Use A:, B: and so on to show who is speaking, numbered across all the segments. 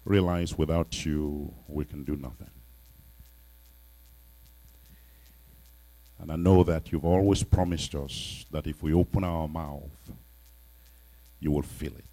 A: realize without you, we can do nothing. And I know that you've always promised us that if we open our mouth, you will feel it.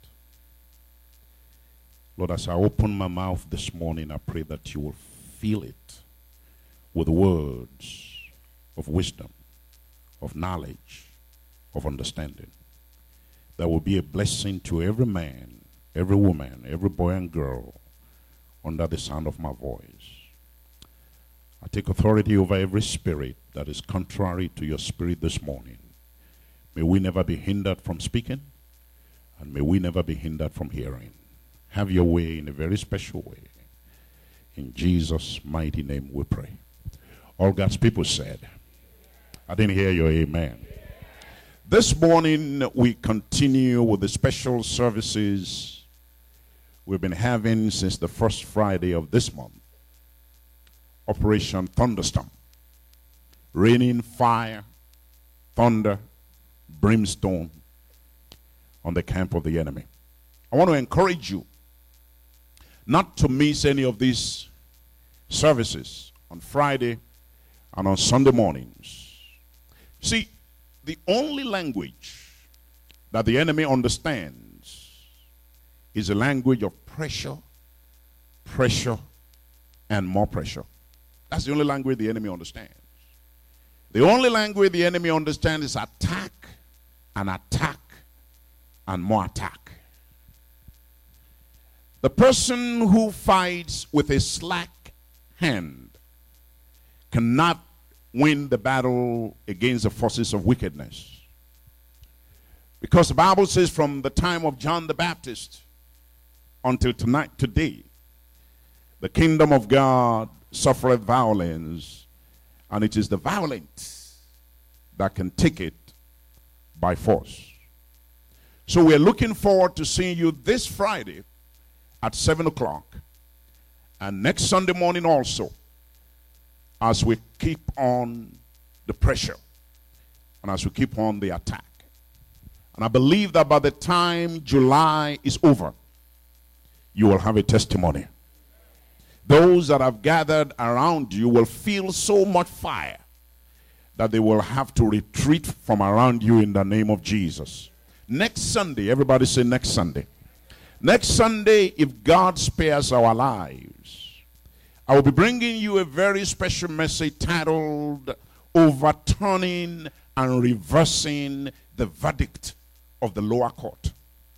A: Lord, as I open my mouth this morning, I pray that you will fill it with words of wisdom, of knowledge, of understanding. That will be a blessing to every man, every woman, every boy and girl under the sound of my voice. I take authority over every spirit that is contrary to your spirit this morning. May we never be hindered from speaking, and may we never be hindered from hearing. Have your way in a very special way. In Jesus' mighty name we pray. All God's people said, I didn't hear your amen. This morning we continue with the special services we've been having since the first Friday of this month. Operation Thunderstorm. Raining fire, thunder, brimstone on the camp of the enemy. I want to encourage you not to miss any of these services on Friday and on Sunday mornings. See, the only language that the enemy understands is a language of pressure, pressure, and more pressure. That's the only language the enemy understands. The only language the enemy understands is attack and attack and more attack. The person who fights with a slack hand cannot win the battle against the forces of wickedness. Because the Bible says from the time of John the Baptist until today, the kingdom of God suffereth violence, and it is the violent that can take it by force. So we're looking forward to seeing you this Friday at 7 o'clock, and next Sunday morning also, as we keep on the pressure and as we keep on the attack. And I believe that by the time July is over, you will have a testimony. Those that have gathered around you will feel so much fire that they will have to retreat from around you in the name of Jesus. Next Sunday, everybody say next Sunday. Next Sunday, if God spares our lives, I will be bringing you a very special message titled Overturning and Reversing the Verdict of the Lower Court.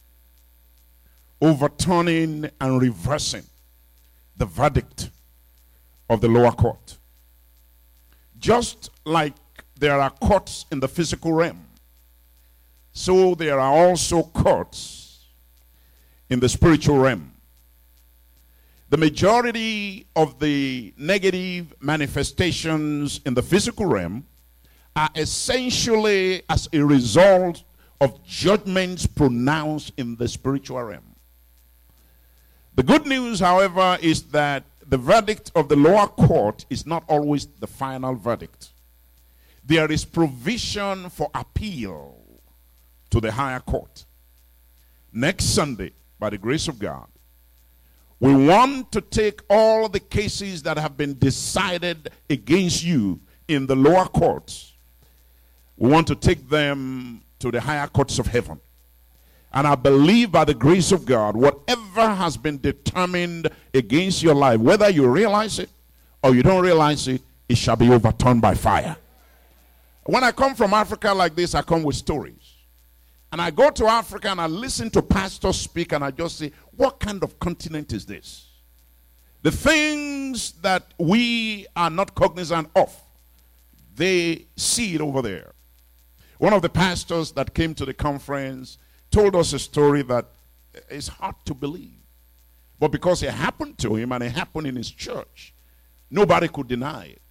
A: Overturning and reversing the verdict of the lower court. Just like there are courts in the physical realm, so there are also courts in the spiritual realm. The majority of the negative manifestations in the physical realm are essentially as a result of judgments pronounced in the spiritual realm. The good news, however, is that the verdict of the lower court is not always the final verdict. There is provision for appeal to the higher court. Next Sunday, by the grace of God, we want to take all the cases that have been decided against you in the lower courts. We want to take them to the higher courts of heaven. And I believe by the grace of God, whatever has been determined against your life, whether you realize it or you don't realize it, it shall be overturned by fire. When I come from Africa like this, I come with stories. And I go to Africa and I listen to pastors speak and I just say, what kind of continent is this? The things that we are not cognizant of, they see it over there. One of the pastors that came to the conference told us a story that is hard to believe. But because it happened to him and it happened in his church, nobody could deny it.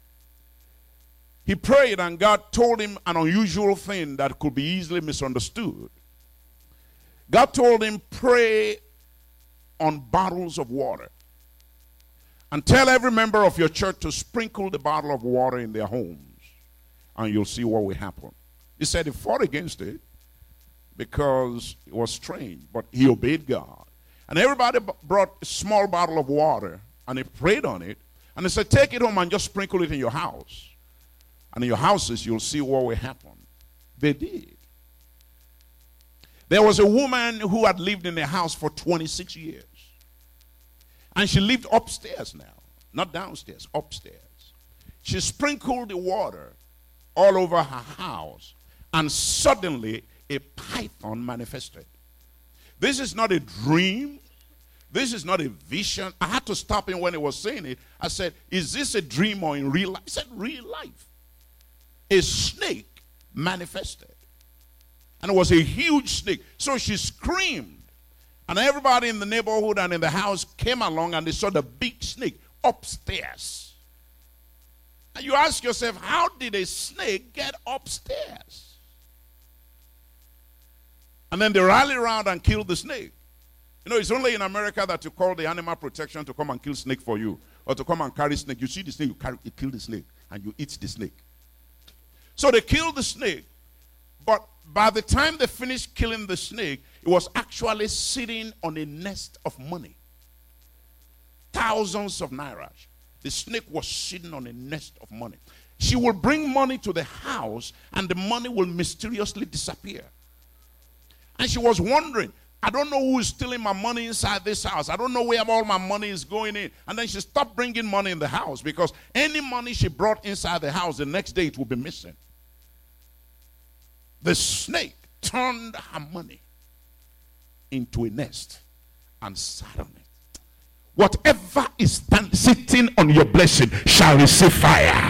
A: He prayed and God told him an unusual thing that could be easily misunderstood. God told him, pray on bottles of water. And tell every member of your church to sprinkle the bottle of water in their homes. And you'll see what will happen. He said he fought against it because it was strange. But he obeyed God. And everybody brought a small bottle of water, and they prayed on it. And they said, take it home and just sprinkle it in your house. And in your houses, you'll see what will happen. They did. There was a woman who had lived in a house for 26 years. And she lived upstairs now. Not downstairs, upstairs. She sprinkled the water all over her house. And suddenly, a python manifested. This is not a dream. This is not a vision. I had to stop him when he was saying it. I said, is this a dream or in real life? He said, real life. A snake manifested. And it was a huge snake. So she screamed. And everybody in the neighborhood and in the house came along and they saw the big snake upstairs. And you ask yourself, how did a snake get upstairs? And then they rally around and kill the snake. You know, it's only in America that you call the animal protection to come and kill snake for you. Or to come and carry snake. You see the snake, you kill the snake. And you eat the snake. So they killed the snake. But by the time they finished killing the snake, it was actually sitting on a nest of money. Thousands of naira. The snake was sitting on a nest of money. She will bring money to the house, and the money will mysteriously disappear. And she was wondering, I don't know who is stealing my money inside this house. I don't know where all my money is going in. And then she stopped bringing money in the house, because any money she brought inside the house, the next day it will be missing. The snake turned her money into a nest and sat on it. Whatever is sitting on your blessing shall receive fire.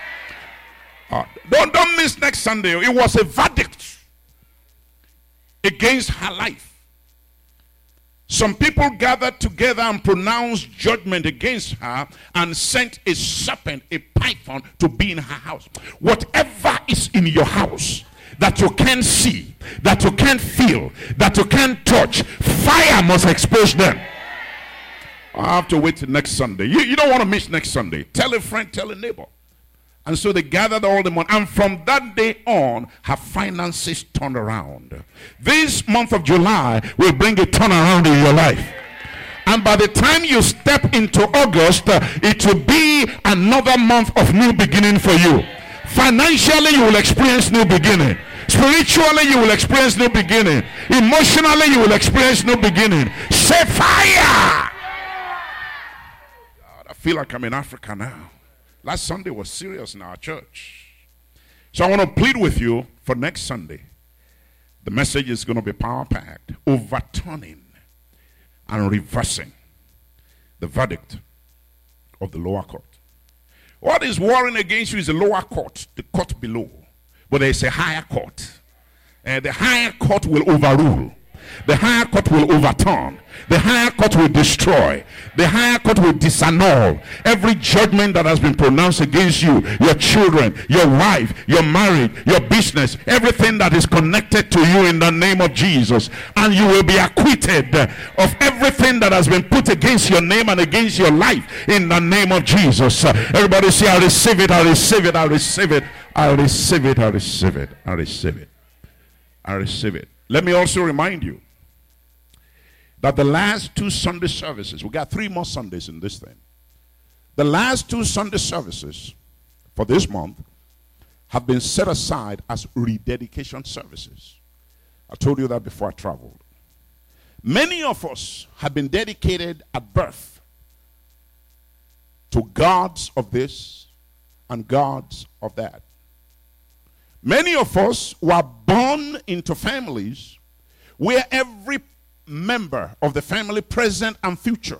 A: Don't miss next Sunday. It was a verdict against her life. Some people gathered together and pronounced judgment against her and sent a serpent, a python, to be in her house. Whatever is in your house that you can't see, that you can't feel, that you can't touch, fire must expose them. I have to wait till next Sunday. You don't want to miss next Sunday. Tell a friend, tell a neighbor. And so they gathered all the money. And from that day on, her finances turned around. This month of July will bring a turnaround in your life. And by the time you step into August, it will be another month of new beginning for you. Financially, you will experience new beginning. Spiritually, you will experience new beginning. Emotionally, you will experience new beginning. Say fire! God, I feel like I'm in Africa now. Last Sunday was serious in our church. So I want to plead with you for next Sunday. The message is going to be power-packed. Overturning and reversing the verdict of the lower court. What is warring against you is the lower court, the court below. But there is a higher court. The higher court will overrule. The higher court will overturn. The higher court will destroy. The higher court will disannul every judgment that has been pronounced against you, your children, your wife, your marriage, your business, everything that is connected to you in the name of Jesus. And you will be acquitted of everything that has been put against your name and against your life in the name of Jesus. Everybody say, I receive it, I receive it, I receive it, I receive it, I receive it, I receive it, I receive it. Let me also remind you that the last 2 Sunday services, we got 3 more Sundays in this thing. The last 2 Sunday services for this month have been set aside as rededication services. I told you that before I traveled. Many of us have been dedicated at birth to gods of this and gods of that. Many of us were born into families where every member of the family, present and future,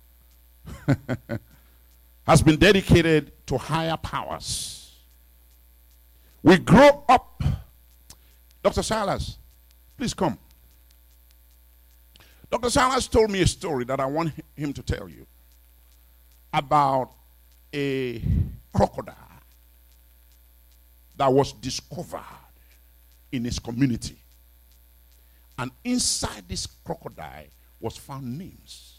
A: has been dedicated to higher powers. We grow up. Dr. Silas, please come. Dr. Silas told me a story that I want him to tell you about a crocodile that was discovered in his community. And inside this crocodile was found names.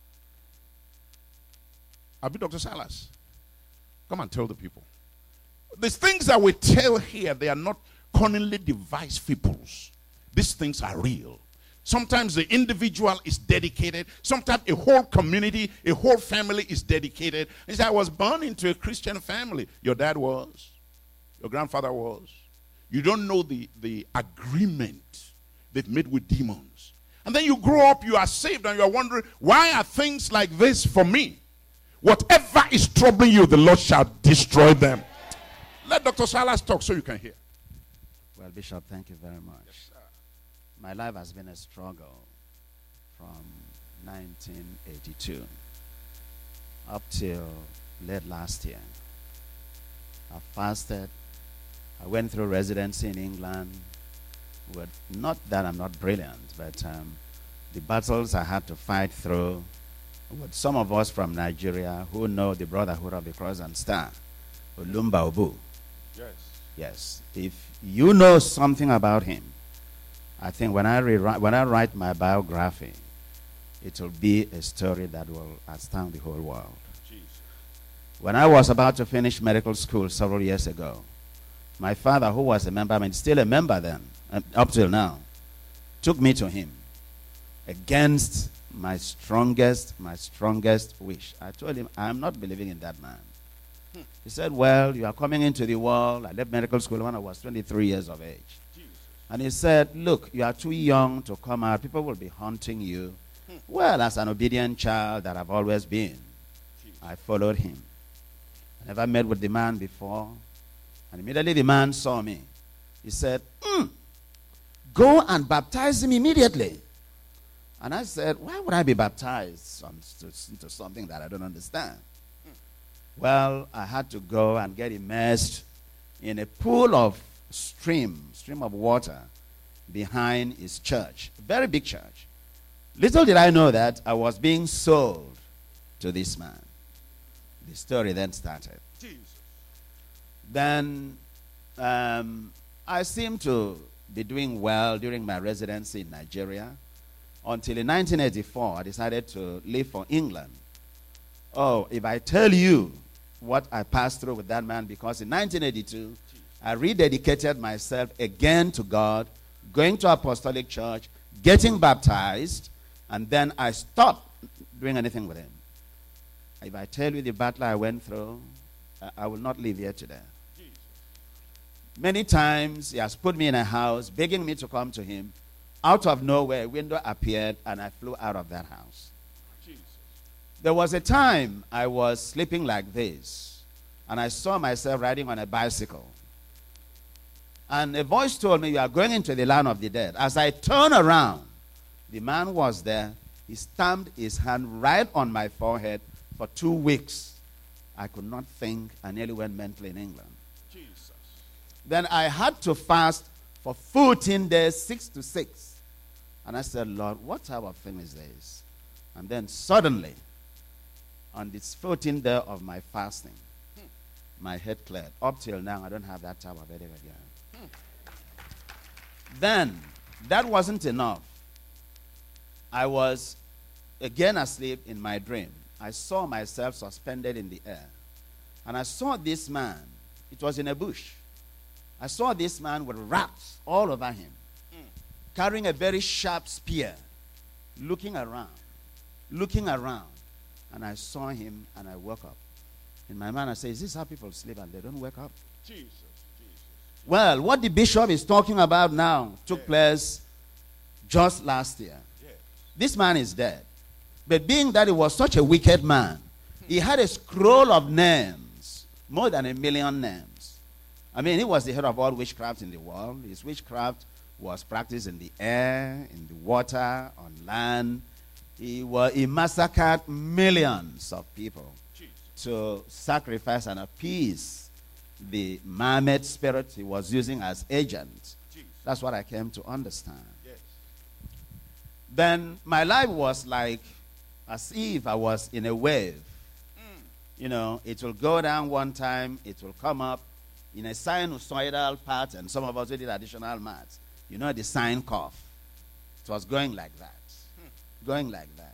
A: Abi, Dr. Silas, come and tell the people. The things that we tell here, they are not cunningly devised fables. These things are real. Sometimes the individual is dedicated. Sometimes a whole community, a whole family is dedicated. He said, I was born into a Christian family. Your dad was. Your grandfather was. You don't know the agreement they've made with demons. And then you grow up, you are saved, and you are wondering, why are things like this for me? Whatever is troubling you, the Lord shall destroy them. Let Dr. Silas talk so you can hear.
B: Well, Bishop, thank you very much.
A: Yes, sir.
B: My life has been a struggle from 1982 up till late last year. I fasted. I went through residency in England. Well, not that I'm not brilliant, but the battles I had to fight through with some of us from Nigeria who know the Brotherhood of the Cross and Star, Olumba Obu.
A: Yes.
B: Yes. If you know something about him, I think when I write my biography, it will be a story that will astound the whole world.
A: Jesus.
B: When I was about to finish medical school several years ago, my father, who was a member, I mean, still a member then, up till now, took me to him against my strongest wish. I told him, I'm not believing in that man. He said, well, you are coming into the world. I left medical school when I was 23 years of age.
A: Jesus.
B: And he said, look, you are too young to come out. People will be hunting you. Well, as an obedient child that I've always been, I followed him. I never met with the man before. And immediately the man saw me. He said, go and baptize him immediately. And I said, why would I be baptized into something that I don't understand? Well, I had to go and get immersed in a pool of stream of water behind his church, a very big church. Little did I know that I was being sold to this man. The story then started.
A: Jesus.
B: Then I seemed to be doing well during my residency in Nigeria until in 1984 I decided to leave for England. Oh, if I tell you what I passed through with that man, because in 1982 I rededicated myself again to God, going to apostolic church, getting baptized, and then I stopped doing anything with him. If I tell you the battle I went through, I will not live here today.
A: Jesus.
B: Many times he has put me in a house, begging me to come to him. Out of nowhere, a window appeared, and I flew out of that house.
A: Jesus.
B: There was a time I was sleeping like this, and I saw myself riding on a bicycle. And a voice told me, you are going into the land of the dead. As I turned around, the man was there. He stamped his hand right on my forehead. For 2 weeks, I could not think. I nearly went mental in England.
A: Jesus.
B: Then I had to fast for 14 days, 6 to 6. And I said, Lord, what type of thing is this? And then suddenly, on this 14th day of my fasting, my head cleared. Up till now, I don't have that type of headache again. Then, that wasn't enough. I was again asleep in my dream. I saw myself suspended in the air. And I saw this man. It was in a bush. I saw this man with rats all over him, carrying a very sharp spear, looking around. And I saw him and I woke up. In my mind, I said, is this how people sleep and they don't wake up?
A: Jesus.
B: Well, what the bishop is talking about now took place just last year.
A: Yes.
B: This man is dead. But being that he was such a wicked man, he had a scroll of names, more than 1 million names. I mean, he was the head of all witchcraft in the world. His witchcraft was practiced in the air, in the water, on land. He massacred millions of people to sacrifice and appease the Mahomet spirit he was using as agent. That's what I came to understand.
A: Yes.
B: Then my life was like as if I was in a wave. You know, it will go down one time, it will come up in a sinusoidal pattern. Some of us did additional maths. You know the sine curve. It was going like that. Going like that.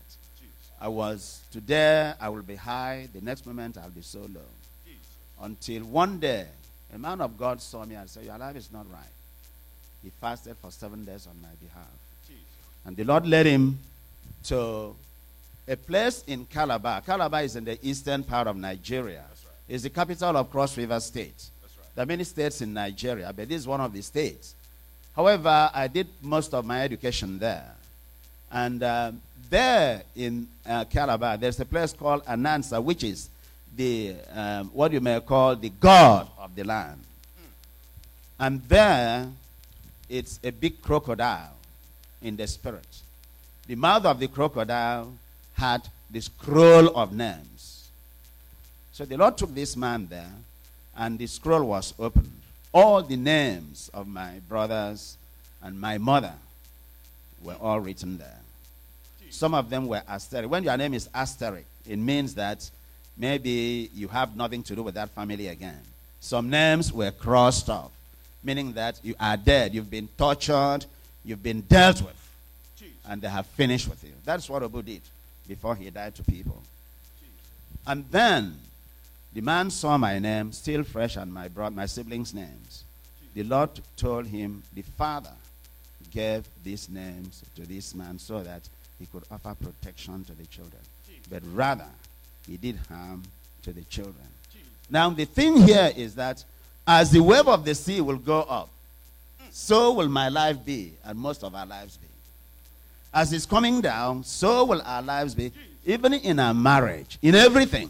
B: Today I will be high, the next moment I'll be so low. Until one day, a man of God saw me and said, your life is not right. He fasted for 7 days on my behalf. And the Lord led him to a place in Calabar. Calabar is in the eastern part of Nigeria.
A: That's right.
B: It's the capital of Cross River State.
A: That's right.
B: There are many states in Nigeria, but this is one of the states. However, I did most of my education there. And there in Calabar, there's a place called Anansa, which is the what you may call the god of the land. And there, it's a big crocodile in the spirit. The mouth of the crocodile had the scroll of names. So the Lord took this man there, and the scroll was opened. All the names of my brothers and my mother were all written there. Some of them were asterisk. When your name is asterisk, it means that maybe you have nothing to do with that family again. Some names were crossed off, meaning that you are dead. You've been tortured. You've been dealt with. And they have finished with you. That's what Obu did before he died to people. And then the man saw my name, still fresh, and my siblings' names. The Lord told him the father gave these names to this man so that he could offer protection to the children. But rather, he did harm to the children. Now, the thing here is that as the wave of the sea will go up, so will my life be, and most of our lives be. As it's coming down, so will our lives be, even in our marriage, in everything.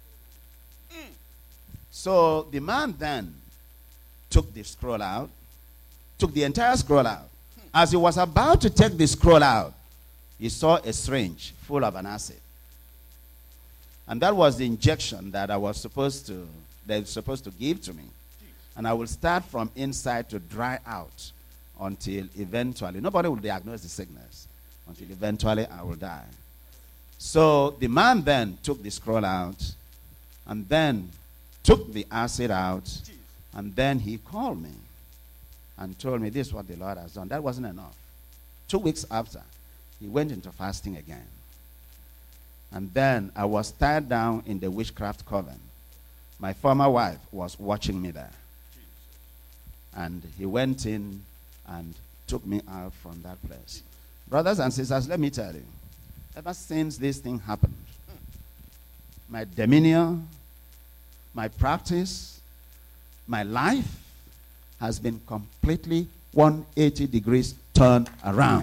B: So the man then took the scroll out, took the entire scroll out. As he was about to take the scroll out, he saw a syringe full of an acid. And that was the injection that they were supposed to give to me. And I will start from inside to dry out until eventually, nobody will diagnose the sickness, until eventually I will die. So the man then took the scroll out, and then took the acid out, and then he called me and told me this is what the Lord has done. That wasn't enough. 2 weeks after, he went into fasting again. And then I was tied down in the witchcraft coven. My former wife was watching me there. And he went in and took me out from that place. Brothers and sisters, let me tell you, ever since this thing happened, my demeanor, my practice, my life has been completely 180 degrees turned around.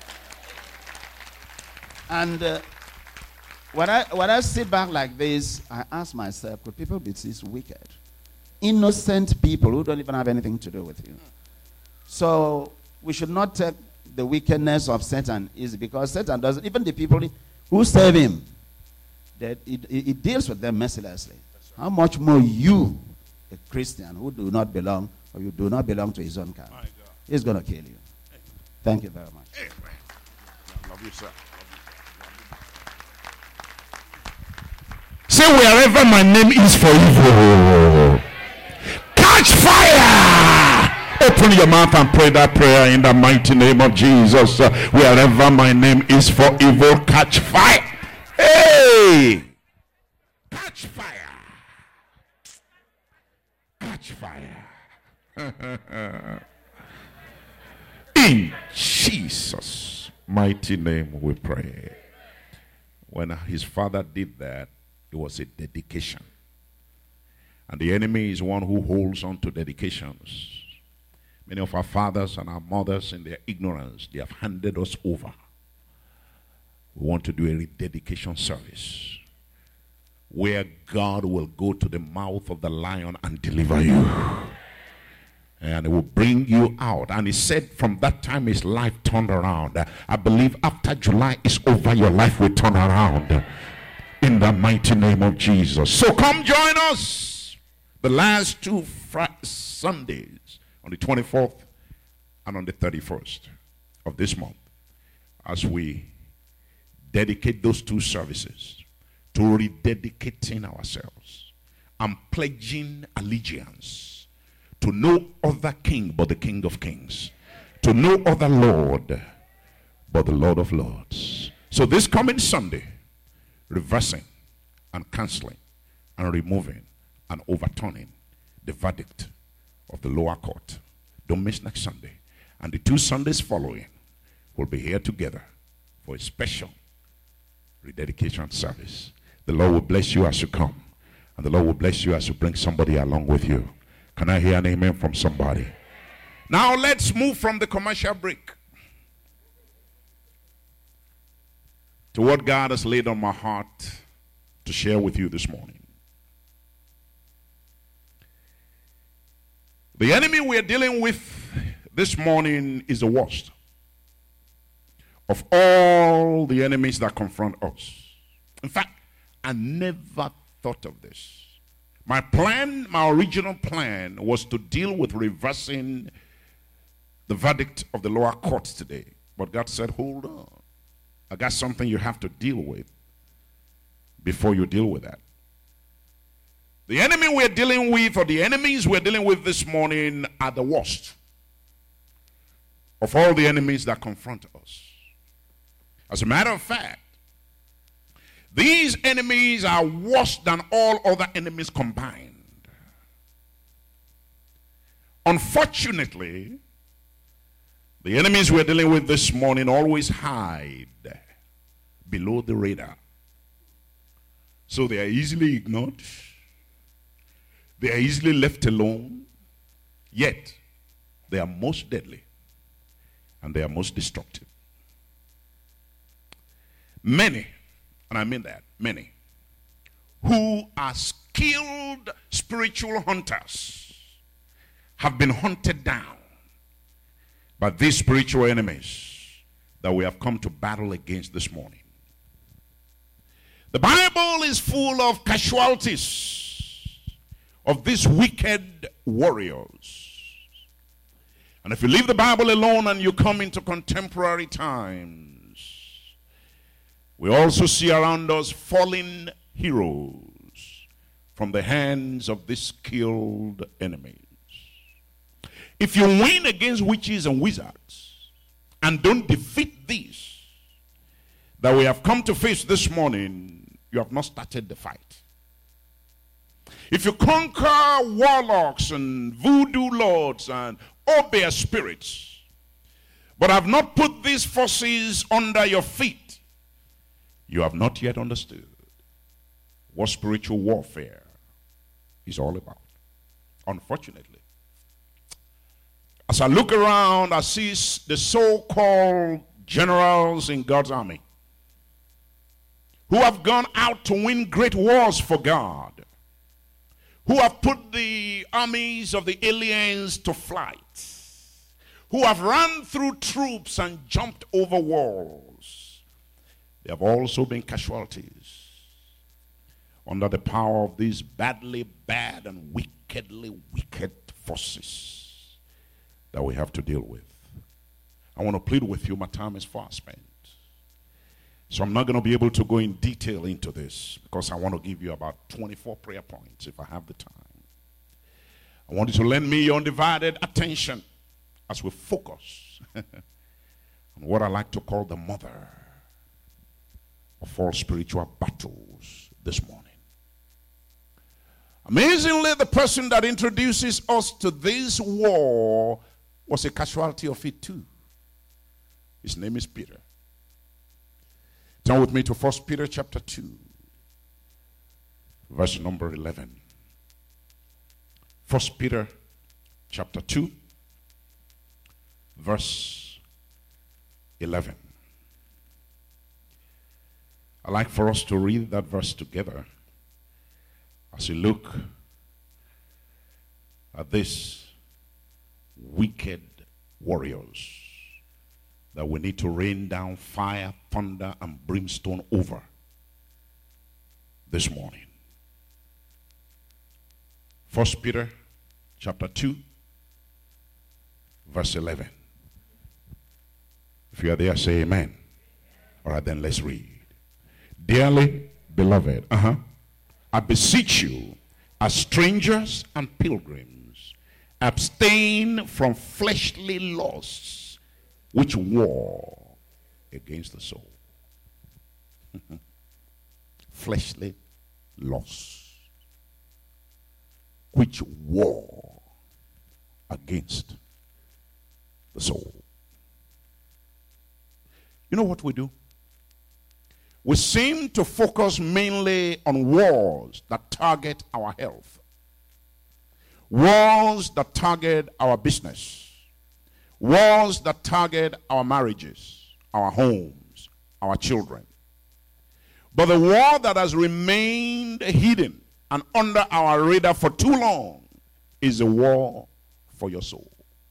B: And when I sit back like this, I ask myself, could people be this wicked? Innocent people who don't even have anything to do with you. So we should not take the wickedness of Satan easy, because Satan doesn't, even the people who serve him, that it deals with them mercilessly. How much more you, a Christian who do not belong, or you do not belong to his own kind, he's going to kill you. Thank you very much.
A: Love you, sir. Say, wherever my name is for evil, catch fire! Open your mouth and pray that prayer in the mighty name of Jesus. Wherever my name is for evil, catch fire. Hey! Catch fire. Catch fire. In Jesus' mighty name we pray. When his father did that, it was a dedication. And the enemy is one who holds on to dedications. Many of our fathers and our mothers, in their ignorance, they have handed us over. We want to do a rededication service where God will go to the mouth of the lion and deliver you. And it will bring you out. And he said from that time his life turned around. I believe after July is over, your life will turn around. In the mighty name of Jesus. So come join us the last 2 Sundays on the 24th and on the 31st of this month as we dedicate those 2 services to rededicating ourselves and pledging allegiance to no other king but the King of Kings, to no other Lord but the Lord of Lords. So this coming Sunday, reversing and canceling and removing and overturning the verdict of the lower court. Don't miss next Sunday. And the 2 Sundays following, will be here together for a special rededication service. The Lord will bless you as you come, and the Lord will bless you as you bring somebody along with you. Can I hear an amen from somebody? Now let's move from the commercial break to what God has laid on my heart to share with you this morning. The enemy we are dealing with this morning is the worst of all the enemies that confront us. In fact, I never thought of this. My original plan was to deal with reversing the verdict of the lower courts today. But God said, hold on. I got something you have to deal with before you deal with that. The enemy we're dealing with, or the enemies we're dealing with this morning, are the worst of all the enemies that confront us. As a matter of fact, these enemies are worse than all other enemies combined. Unfortunately, the enemies we're dealing with this morning always hide below the radar. So they are easily ignored. They are easily left alone. Yet, they are most deadly. And they are most destructive. Many, and I mean that, many, who are skilled spiritual hunters have been hunted down by these spiritual enemies that we have come to battle against this morning. The Bible is full of casualties of these wicked warriors. And if you leave the Bible alone and you come into contemporary times, we also see around us fallen heroes from the hands of these skilled enemies. If you win against witches and wizards and don't defeat these that we have come to face this morning, you have not started the fight. If you conquer warlocks and voodoo lords and obeah spirits, but have not put these forces under your feet, you have not yet understood what spiritual warfare is all about. Unfortunately, as I look around, I see the so-called generals in God's army who have gone out to win great wars for God, who have put the armies of the aliens to flight, who have run through troops and jumped over walls. There have also been casualties under the power of these badly bad and wickedly wicked forces that we have to deal with. I want to plead with you. My time is far spent. So I'm not going to be able to go in detail into this because I want to give you about 24 prayer points if I have the time. I want you to lend me your undivided attention as we focus on what I like to call the mother of all spiritual battles this morning. Amazingly, the person that introduces us to this war was a casualty of it too. His name is Peter. Turn with me to 1 Peter chapter 2, verse number 11. 1 Peter chapter 2, verse 11. I'd like for us to read that verse together as we look at these wicked warriors that we need to rain down fire, thunder, and brimstone over this morning. 1 Peter chapter 2, verse 11. If you are there, say amen. All right, then let's read. Dearly beloved, I beseech you, as strangers and pilgrims, abstain from fleshly lusts which war against the soul. Fleshly lusts which war against the soul. You know what we do? We seem to focus mainly on wars that target our health, wars that target our business, wars that target our marriages, our homes, our children. But the war that has remained hidden and under our radar for too long is the war for your soul.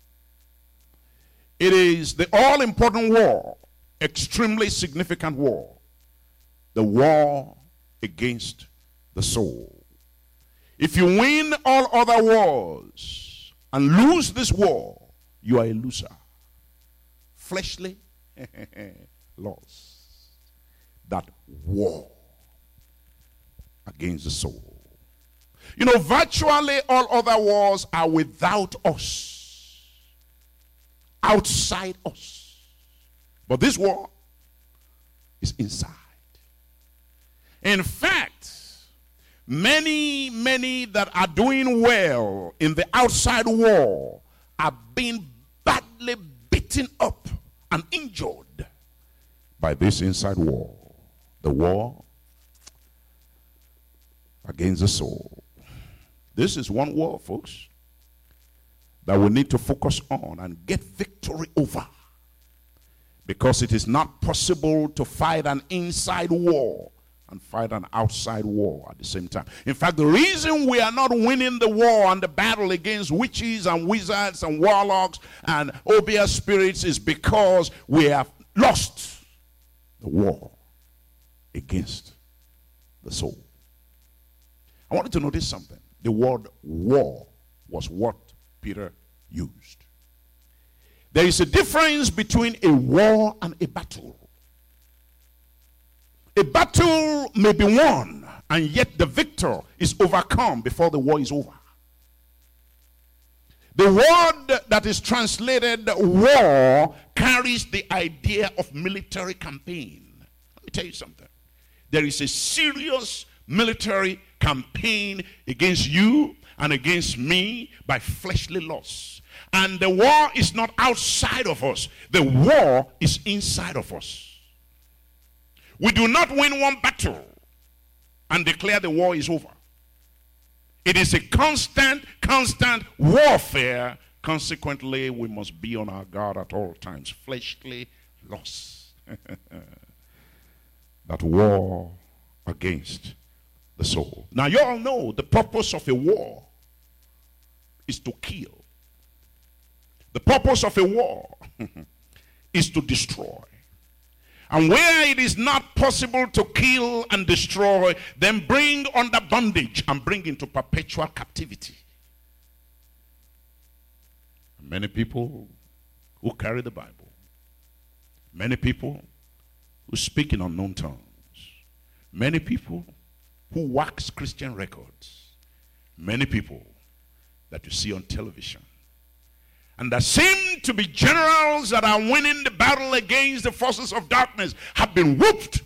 A: It is the all-important war, extremely significant war, the war against the soul. If you win all other wars and lose this war, you are a loser. Fleshly loss. That war against the soul. You know, virtually all other wars are without us, outside us. But this war is inside. In fact, many that are doing well in the outside war are being badly beaten up and injured by this inside war. The war against the soul. This is one war, folks, that we need to focus on and get victory over. Because it is not possible to fight an inside war and fight an outside war at the same time. In fact, the reason we are not winning the war and the battle against witches and wizards and warlocks and obeah spirits is because we have lost the war against the soul. I want you to notice something. The word war was what Peter used. There is a difference between a war and a battle. A battle may be won, and yet the victor is overcome before the war is over. The word that is translated war carries the idea of military campaign. Let me tell you something. There is a serious military campaign against you and against me by fleshly lusts. And the war is not outside of us. The war is inside of us. We do not win one battle and declare the war is over. It is a constant warfare. Consequently, we must be on our guard at all times. Fleshly lusts. That war against the soul. Now, you all know the purpose of a war is to kill. The purpose of a war is to destroy. And where it is not possible to kill and destroy, then bring under bondage and bring into perpetual captivity. Many people who carry the Bible, many people who speak in unknown tongues, many people who wax Christian records, many people that you see on television, and there seem to be generals that are winning the battle against the forces of darkness have been whooped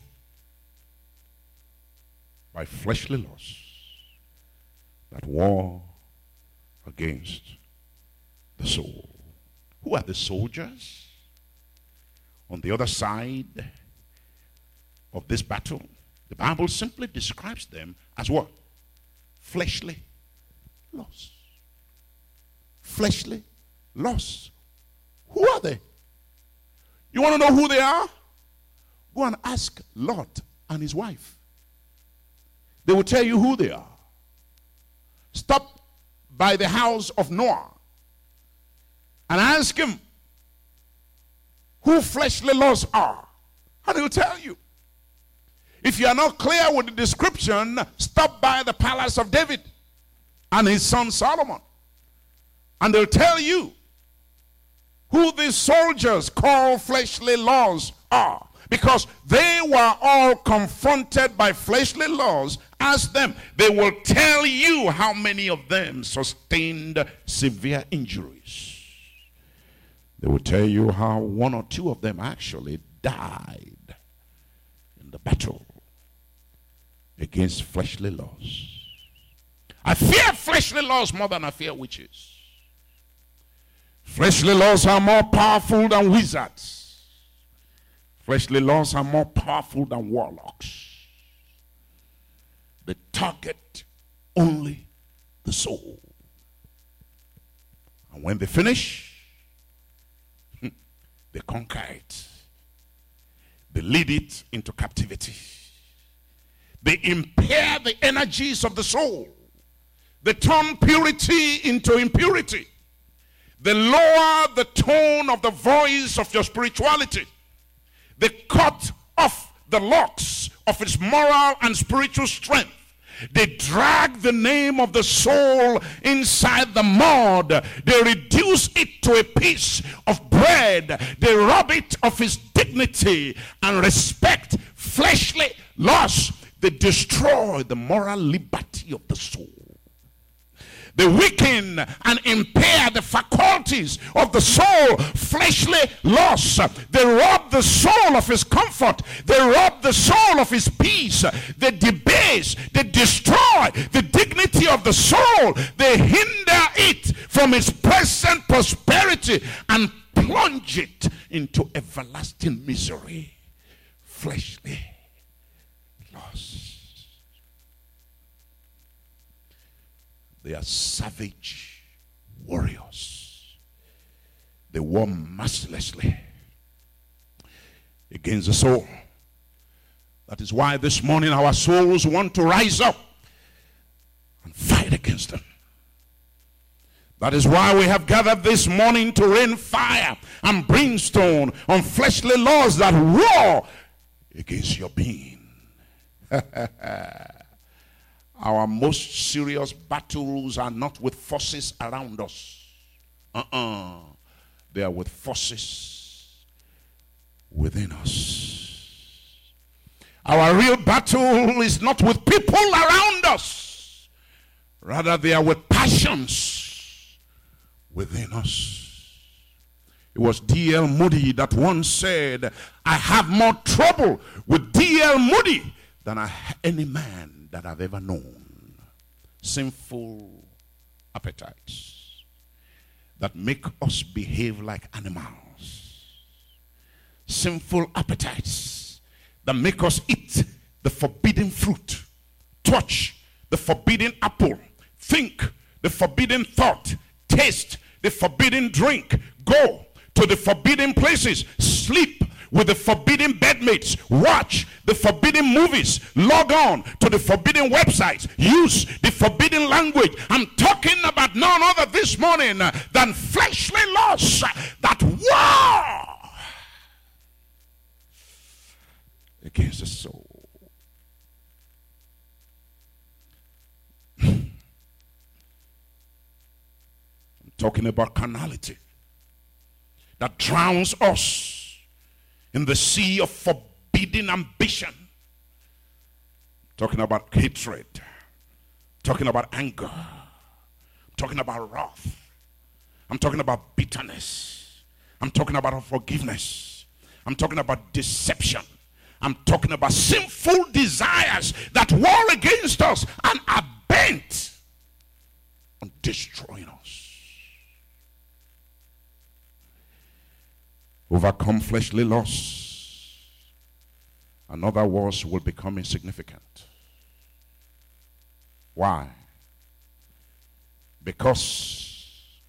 A: by fleshly lusts. That war against the soul. Who are the soldiers on the other side of this battle? The Bible simply describes them as what? Fleshly lusts. Fleshly lusts. Who are they? You want to know who they are? Go and ask Lot and his wife. They will tell you who they are. Stop by the house of Noah and ask him who fleshly lusts are, and he will tell you. If you are not clear with the description, stop by the palace of David and his son Solomon, and they'll tell you who these soldiers called fleshly lusts are, because they were all confronted by fleshly lusts. Ask them. They will tell you how many of them sustained severe injuries. They will tell you how one or two of them actually died in the battle against fleshly lusts. I fear fleshly lusts more than I fear witches. Fleshly lusts are more powerful than wizards. Fleshly laws are more powerful than warlocks. They target only the soul. And when they finish, they conquer it. They lead it into captivity. They impair the energies of the soul. They turn purity into impurity. They lower the tone of the voice of your spirituality. They cut off the locks of its moral and spiritual strength. They drag the name of the soul inside the mud. They reduce it to a piece of bread. They rob it of its dignity and respect. Fleshly loss. They destroy the moral liberty of the soul. They weaken and impair the faculties of the soul. Fleshly loss. They rob the soul of its comfort. They rob the soul of its peace. They debase, they destroy the dignity of the soul. They hinder it from its present prosperity and plunge it into everlasting misery. Fleshly loss. They are savage warriors. They war mercilessly against the soul. That is why this morning our souls want to rise up and fight against them. That is why we have gathered this morning to rain fire and brimstone on fleshly laws that war against your being. Our most serious battles are not with forces around us. They are with forces within us. Our real battle is not with people around us. Rather, they are with passions within us. It was D.L. Moody that once said, I have more trouble with D.L. Moody than any man that I've ever known. Sinful appetites that make us behave like animals. Sinful appetites that make us eat the forbidden fruit, touch the forbidden apple, think the forbidden thought, taste the forbidden drink, go to the forbidden places, sleep with the forbidden bedmates, watch the forbidden movies, log on to the forbidden websites, use the forbidden language. I'm talking about none other this morning than fleshly lusts that war against the soul. I'm talking about carnality that drowns us in the sea of forbidden ambition. Talking about hatred. Talking about anger. Talking about wrath. I'm talking about bitterness. I'm talking about unforgiveness. I'm talking about deception. I'm talking about sinful desires that war against us and are bent on destroying us. Overcome fleshly lusts, and other wars will become insignificant. Why? Because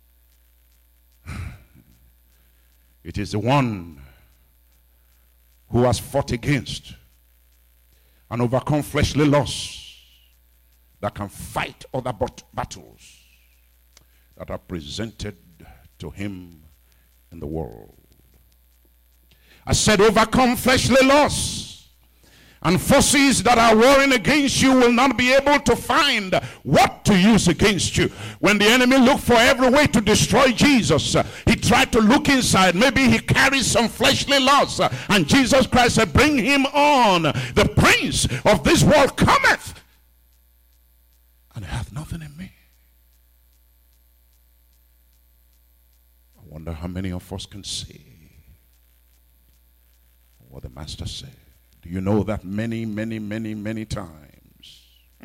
A: it is the one who has fought against and overcome fleshly lusts that can fight other battles that are presented to him in the world. I said overcome fleshly lusts, and forces that are warring against you will not be able to find what to use against you. When the enemy looked for every way to destroy Jesus, he tried to look inside. Maybe he carries some fleshly lusts, and Jesus Christ said, bring him on. The prince of this world cometh, and hath nothing in me. I wonder how many of us can say what the master said. Do you know that many times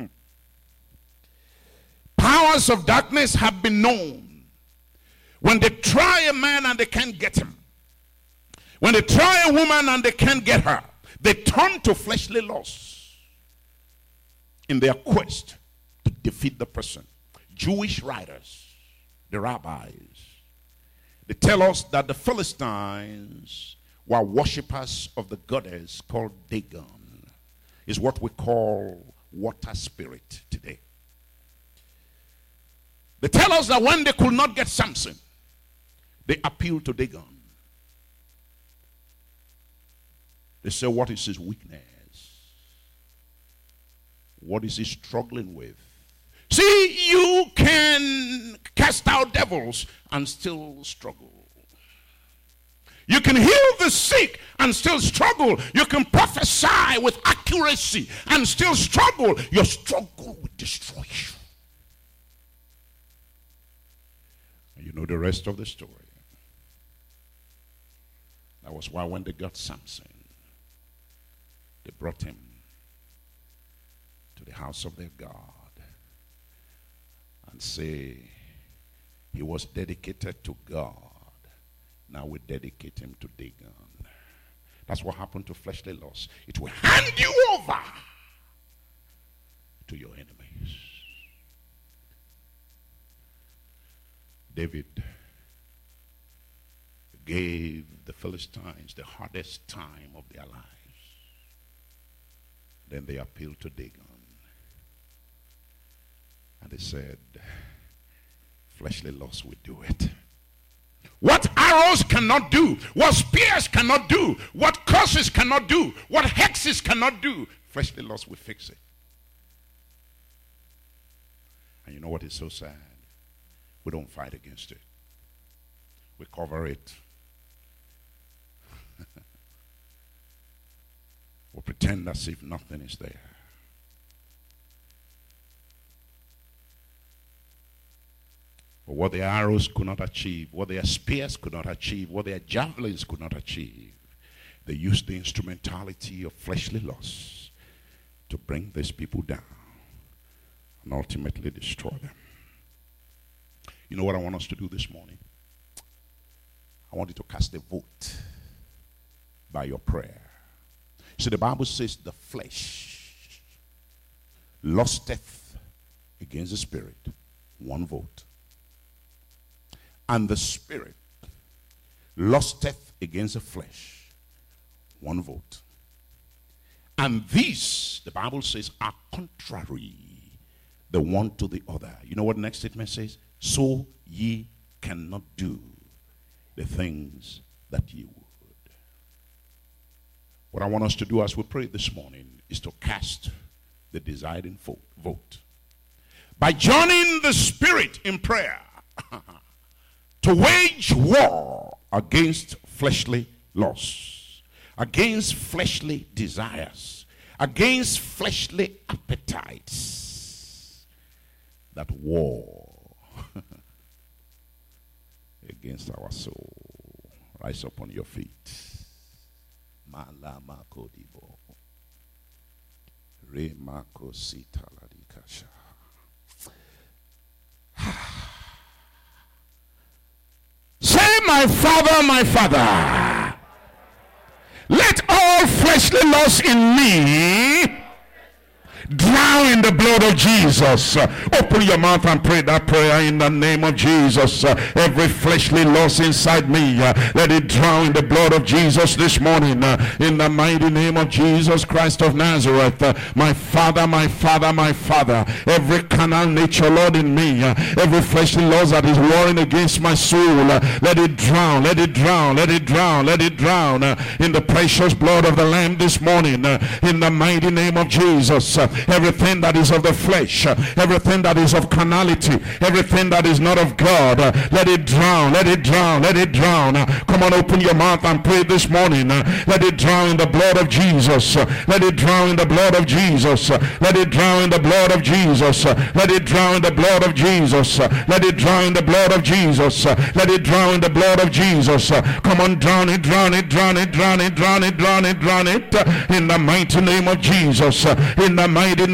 A: powers of darkness have been known when they try a man and they can't get him, When they try a woman and they can't get her, they turn to fleshly lusts in their quest to defeat the person. Jewish writers, the rabbis, they tell us that the Philistines were worshippers of the goddess called Dagon. Is what we call water spirit today. They tell us that when they could not get Samson, they appealed to Dagon. They say, what is his weakness? What is he struggling with? See, you can cast out devils and still struggle. You can heal the sick and still struggle. You can prophesy with accuracy and still struggle. Your struggle will destroy you. And you know the rest of the story. That was why when they got Samson, they brought him to the house of their God and say he was dedicated to God. Now we dedicate him to Dagon. That's what happened to fleshly lusts. It will hand you over to your enemies. David gave the Philistines the hardest time of their lives. Then they appealed to Dagon. And they said, fleshly lusts will do it. What arrows cannot do, what spears cannot do, what curses cannot do, what hexes cannot do, fleshly lusts will fix it. And you know what is so sad? We don't fight against it. We cover it. We pretend as if nothing is there. But what their arrows could not achieve, what their spears could not achieve, what their javelins could not achieve, they used the instrumentality of fleshly lusts to bring these people down and ultimately destroy them. You know what I want us to do this morning? I want you to cast a vote by your prayer. See, the Bible says the flesh lusteth against the spirit. One vote. And the spirit lusteth against the flesh. One vote. And these, the Bible says, are contrary the one to the other. You know what the next statement says? So ye cannot do the things that ye would. What I want us to do as we pray this morning is to cast the deciding vote. By joining the Spirit in prayer to wage war against fleshly lusts, against fleshly desires, against fleshly appetites. That war against our soul. Rise up on your feet. Malama kodibo. Remako sita ladikasha. Say, my Father, let all fleshly lusts in me drown in the blood of Jesus. Open your mouth and pray that prayer in the name of Jesus. Every fleshly lust inside me, let it drown in the blood of Jesus this morning. In the mighty name of Jesus Christ of Nazareth. My Father, my Father, my Father. Every carnal nature, Lord, in me, every fleshly lust that is warring against my soul, let it drown, let it drown, let it drown, let it drown in the precious blood of the Lamb this morning. In the mighty name of Jesus. Everything that is of the flesh, everything that is of carnality, everything that is not of God, let it drown, let it drown, let it drown. Come on, open your mouth and pray this morning. Let it drown in the blood of Jesus. Let it drown in the blood of Jesus. Let it drown in the blood of Jesus. Let it drown in the blood of Jesus. Let it drown in the blood of Jesus. Let it drown in the blood of Jesus. Come on, drown it, drown it, drown it, drown it, drown it, drown it, drown it. In the mighty name of Jesus. In the mighty name of Jesus.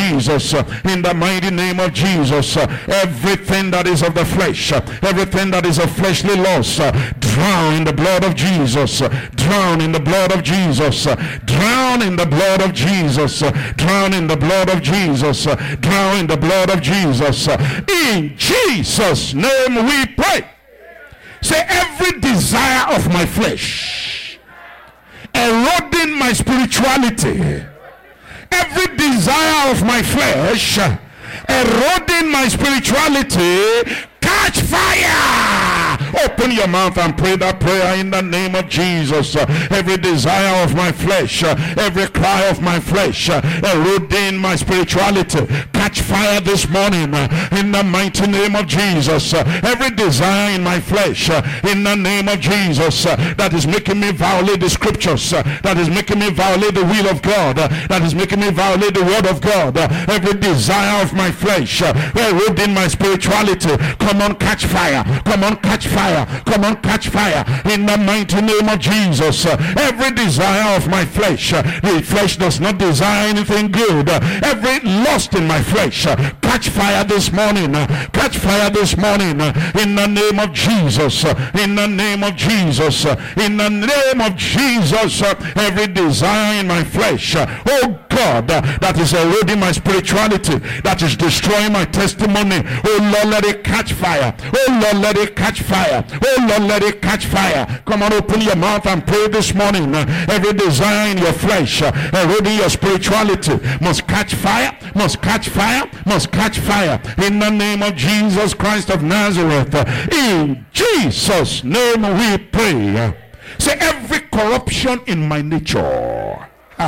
A: Jesus, in the mighty name of Jesus, everything that is of the flesh, everything that is of fleshly lust, drown in the blood of Jesus, drown in the blood of Jesus, drown in the blood of Jesus, drown in the blood of Jesus, drown in the blood of Jesus. In Jesus' name we pray. Say, every desire of my flesh eroding my spirituality, every desire of my flesh eroding my spirituality, catch fire. Open your mouth and pray that prayer in the name of Jesus. Every desire of my flesh, every cry of my flesh, eroding my spirituality, catch fire this morning in the mighty name of Jesus. Every desire in my flesh, in the name of Jesus, that is making me violate the scriptures, that is making me violate the will of God, that is making me violate the word of God. Every desire of my flesh, eroding my spirituality, come on, catch fire. Come on, catch fire. Come on, catch fire in the mighty name of Jesus. Every desire of my flesh, the flesh does not desire anything good. Every lust in my flesh, catch fire this morning. Catch fire this morning in the name of Jesus. In the name of Jesus. In the name of Jesus. Every desire in my flesh, oh God, that is eroding my spirituality, that is destroying my testimony, oh Lord, let it catch fire. Oh Lord, let it catch fire. Oh Lord, let it catch fire. Come on, open your mouth and pray this morning. Every desire in your flesh, eroding your spirituality, must catch fire, must catch fire, must catch fire. In the name of Jesus Christ of Nazareth. In Jesus' name we pray. Say, every corruption in my nature.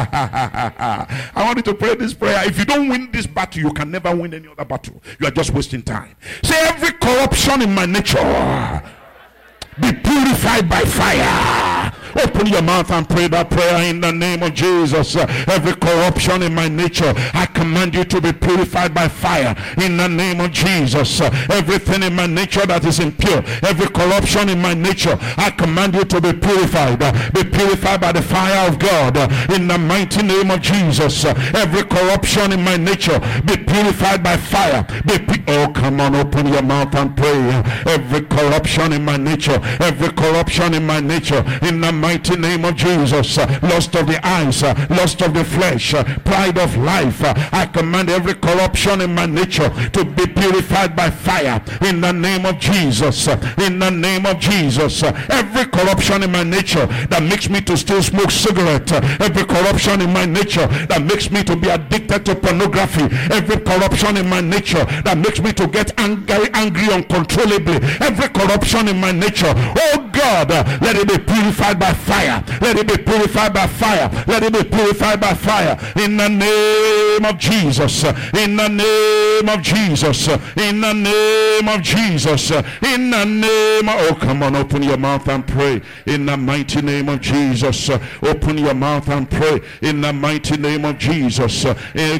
A: I want you to pray this prayer. If you don't win this battle, you can never win any other battle. You are just wasting time. Say, every corruption in my nature be purified by fire. Open your mouth and pray that prayer in the name of Jesus. Every corruption in my nature, I command you to be purified by fire in the name of Jesus. Everything in my nature that is impure, every corruption in my nature, I command you to be purified. Be purified by the fire of God in the mighty name of Jesus. Every corruption in my nature, be purified by fire. Oh, come on, open your mouth and pray. Every corruption in my nature, every corruption in my nature, in the mighty name of Jesus, lust of the eyes, lust of the flesh, pride of life, I command every corruption in my nature to be purified by fire in the name of Jesus. In the name of Jesus, every corruption in my nature that makes me to still smoke cigarette, every corruption in my nature that makes me to be addicted to pornography, every corruption in my nature that makes me to get angry uncontrollably, every corruption in my nature, oh God, let it be purified by fire. Let it be purified by fire. Let it be purified by fire. In the name of Jesus. In the name of Jesus. In the name of Jesus. In the name of... Oh, come on, open your mouth and pray. In the mighty name of Jesus. Open your mouth and pray. In the mighty name of Jesus. Oh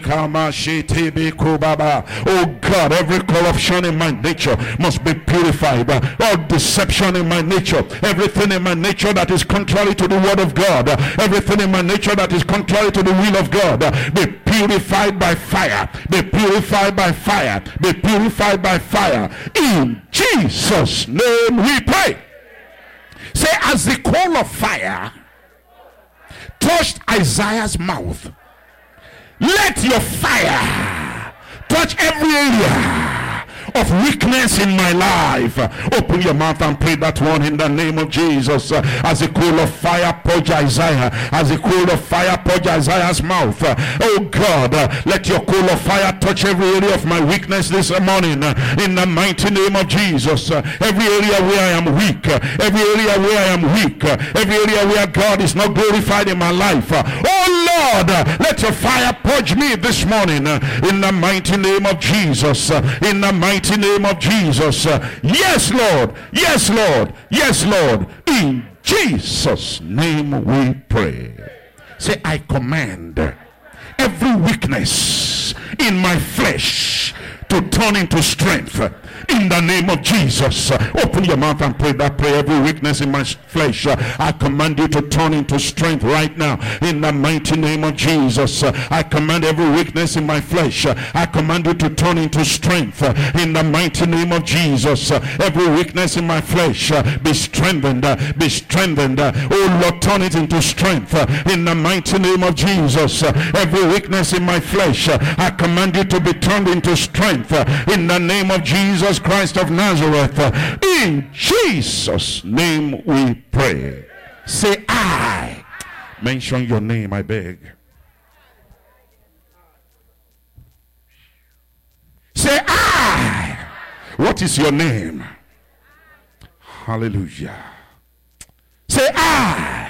A: God, every corruption in my nature must be purified. All deception in my nature, everything in my nature that is contrary to the word of God, everything in my nature that is contrary to the will of God, be purified by fire. Be purified by fire. Be purified by fire. In Jesus' name we pray. Say, as the coal of fire touched Isaiah's mouth, let your fire touch every area of weakness in my life. Open your mouth and pray that one in the name of Jesus. As a coal of fire purge Isaiah, as a coal of fire purge Isaiah's mouth. Oh God, let your coal of fire touch every area of my weakness this morning in the mighty name of Jesus. Every area where I am weak, every area where I am weak, every area where God is not glorified in my life. Oh Lord, let your fire purge me this morning in the mighty name of Jesus. In the mighty name of Jesus. Yes, Lord. Yes, Lord. Yes, Lord. In Jesus' name we pray. Say, I command every weakness in my flesh to turn into strength. In the name of Jesus, open your mouth and pray that prayer. Every weakness in my flesh, I command you to turn into strength right now. In the mighty name of Jesus, I command every weakness in my flesh, I command you to turn into strength. In the mighty name of Jesus, every weakness in my flesh, be strengthened, be strengthened. Oh Lord, turn it into strength. In the mighty name of Jesus, every weakness in my flesh, I command you to be turned into strength. In the name of Jesus Christ of Nazareth, in Jesus' name we pray. Say I. Mention your name, I beg. Say I. What is your name? Hallelujah. Say I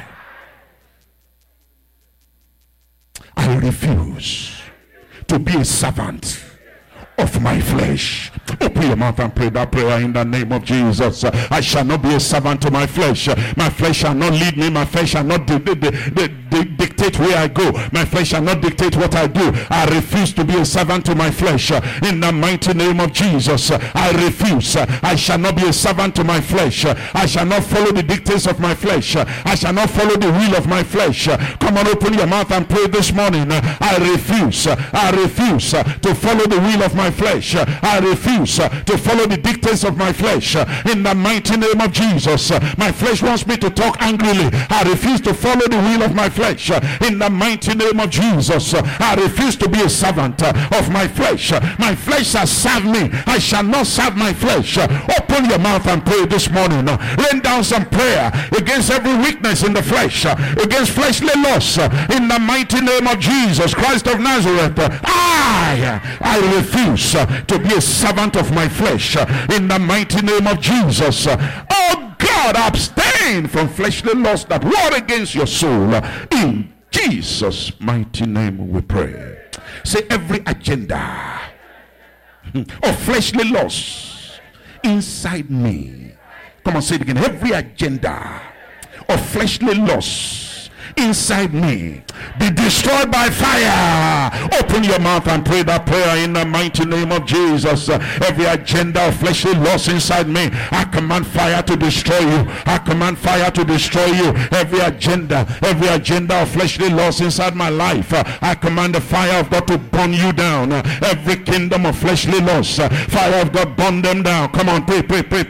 A: refuse to be a servant of my flesh. Open your mouth and pray that prayer in the name of Jesus. I shall not be a servant to my flesh. My flesh shall not lead me. My flesh shall not dictate where I go. My flesh shall not dictate what I do. I refuse to be a servant to my flesh. In the mighty name of Jesus, I refuse. I shall not be a servant to my flesh. I shall not follow the dictates of my flesh. I shall not follow the will of my flesh. Come on, open your mouth and pray this morning. I refuse. I refuse to follow the will of my flesh. I refuse to follow the dictates of my flesh. In the mighty name of Jesus, my flesh wants me to talk angrily. I refuse to follow the will of my flesh. In the mighty name of Jesus, I refuse to be a servant of my flesh. My flesh shall serve me. I shall not serve my flesh. Open your mouth and pray this morning. Rain down some prayer against every weakness in the flesh, against fleshly lust. In the mighty name of Jesus Christ of Nazareth, I refuse to be a servant of my flesh. In the mighty name of Jesus, oh God, abstain from fleshly lust that war against your soul. In Jesus' mighty name we pray. Say every agenda of fleshly lust inside me. Come on, say it again. Every agenda of fleshly lust inside me be destroyed by fire. Open your mouth and pray that prayer in the mighty name of Jesus. Every agenda of fleshly lust inside me, I command fire to destroy you. I command fire to destroy you. Every agenda of fleshly lust inside my life, I command the fire of God to burn you down. Every kingdom of fleshly lust, fire of God, burn them down. Come on, pray.